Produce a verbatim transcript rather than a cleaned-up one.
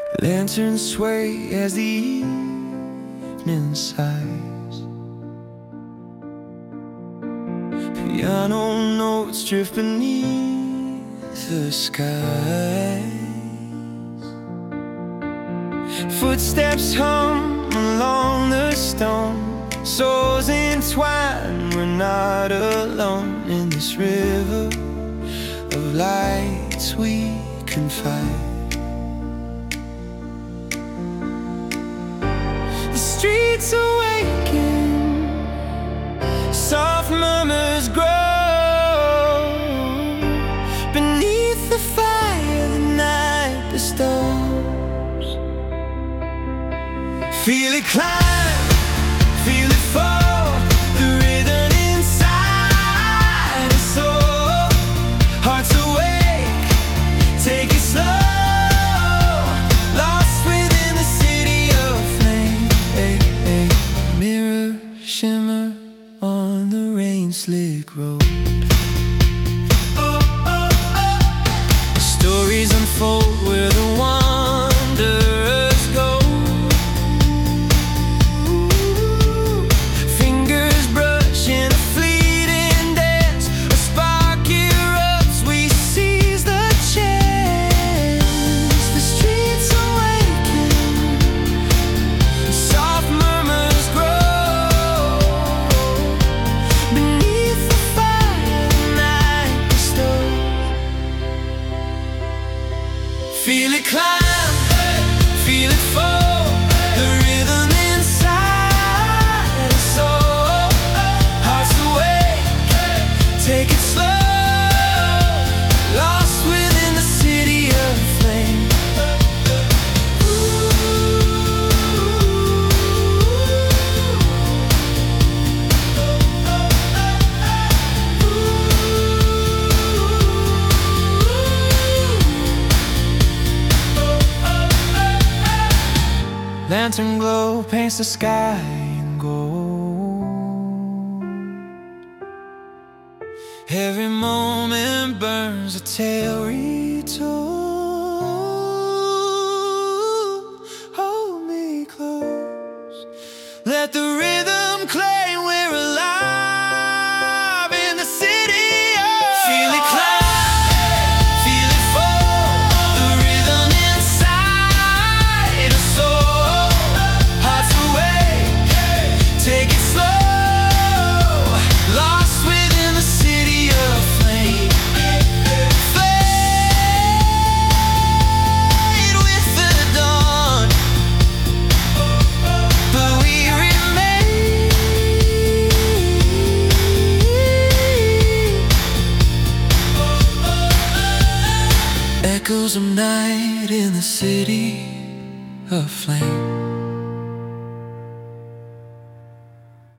Lanterns sway as the evening sighs. Piano notes drift beneath the skies. Footsteps hum along the stone. Souls entwined, we're not alone in this river of lights we confide. The streets awaken, soft murmurs grow. Beneath the fire the night bestows. Feel it climb, feel it fall, the rhythm inside us soul. Hearts awake, take it slow. Lost within the city of flame. Hey, hey. Mirror shimmer on the rain-slick road. Oh, oh, oh. Stories unfold where the wanderers go. Fingers brush in a fleeting dance. A spark erupts, we seize the chance. The streets awaken, soft murmurs grow. Beneath the fire the night bestows. Feel it climb, feel it fall, the rhythm inside us soul. Hearts awake, take it slow. Lost within the city of flame. Lantern glow paints the sky in gold. Every moment burns a tale retold. Hold me close, let the rhythm claim we're alive in the city of. Feel it climb, feel it fall, the rhythm inside us soul. Hearts awake, take it slow. Lost within the city of flame. Fade with the dawn, but we remain. Echoes of night in the city of flame.